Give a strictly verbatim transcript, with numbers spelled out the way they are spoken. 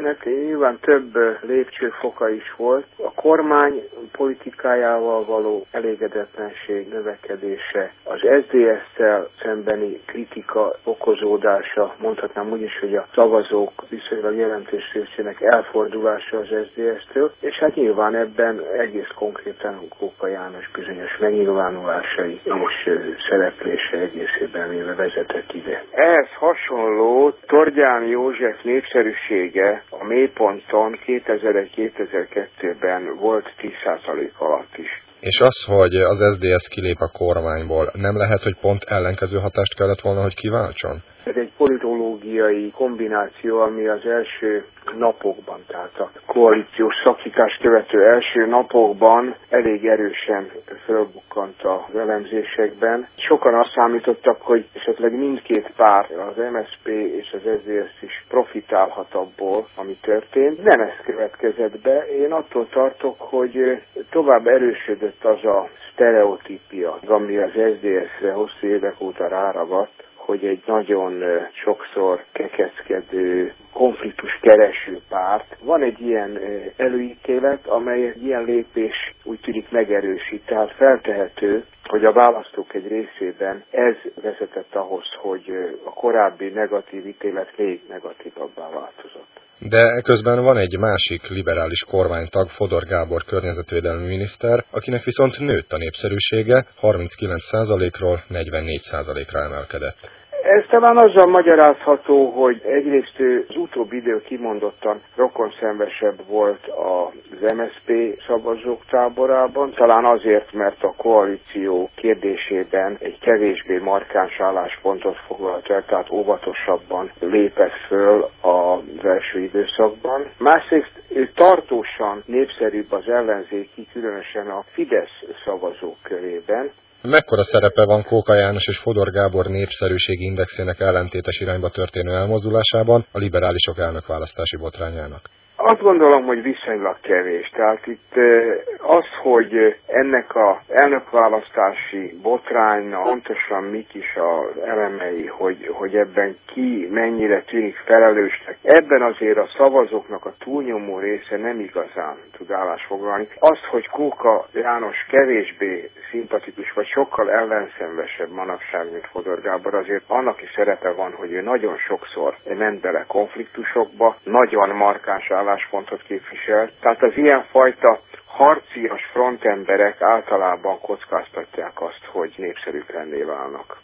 ennek nyilván több lépcsőfoka is volt. A kormány politikájával való elégedetlenség növekedése, az es zé es-szel szembeni kritika okozódása, mondhatnám úgy is, hogy a szavazók viszonylag jelentős részének elfordulása az es zé es-től, és hát nyilván ebben egész konkrétan Kóka János bizonyos megnyilvánulásai és szereplése egészében véve vezetett ide. Ehhez hasonló Tordján József népszerűsége a mélyponton kétezer-egy-kétezer-kettőben volt tíz százalék alatt is. És az, hogy az es zé es kilép a kormányból, nem lehet, hogy pont ellenkező hatást kellett volna, hogy kiváltson? Ez egy politológiai kombináció, ami az első napokban, tehát a koalíciós szakítást követő első napokban elég erősen fölbukkant az elemzésekben. Sokan azt számítottak, hogy esetleg mindkét párt, az em es zé pé és az es zé es is profitálhat abból, ami történt. Nem ez következett be. Én attól tartok, hogy tovább erősödött az a sztereotípia, ami az es zé es-re hosszú évek óta ráragadt, hogy egy nagyon sokszor kekeckedő, konfliktus kereső párt. Van egy ilyen előítélet, amely egy ilyen lépés úgy tűnik megerősít, tehát feltehető, hogy a választók egy részében ez vezetett ahhoz, hogy a korábbi negatív ítélet még negatívabbá változott. De közben van egy másik liberális kormánytag, Fodor Gábor környezetvédelmi miniszter, akinek viszont nőtt a népszerűsége, harminckilenc százalékról negyvennégy százalékra emelkedett. Ez talán azzal magyarázható, hogy egyrészt az utóbbi idő kimondottan rokonszenvesebb volt az em es zé pé szavazók táborában, talán azért, mert a koalíció kérdésében egy kevésbé markáns álláspontot foglalt el, tehát óvatosabban lépett föl az első időszakban. Másrészt tartósan népszerűbb az ellenzéki, különösen a Fidesz szavazók körében. Mekkora szerepe van Kóka János és Fodor Gábor népszerűségi indexének ellentétes irányba történő elmozdulásában a liberálisok elnökválasztási botrányának? Azt gondolom, hogy viszonylag kevés. Tehát itt az, hogy ennek az elnökválasztási botránynak pontosan mik is az elemei, hogy, hogy ebben ki mennyire tűnik felelősnek, ebben azért a szavazóknak a túlnyomó része nem igazán tud állásfoglalni. Az, hogy Kóka János kevésbé szimpatikus, vagy sokkal ellenszenvesebb manapság, mint Fodor Gábor, azért annak is szerepe van, hogy ő nagyon sokszor ment bele konfliktusokba, nagyon markáns álláspontot képvisel. Tehát az ilyenfajta harcias frontemberek általában kockáztatják azt, hogy népszerűtlenné válnak.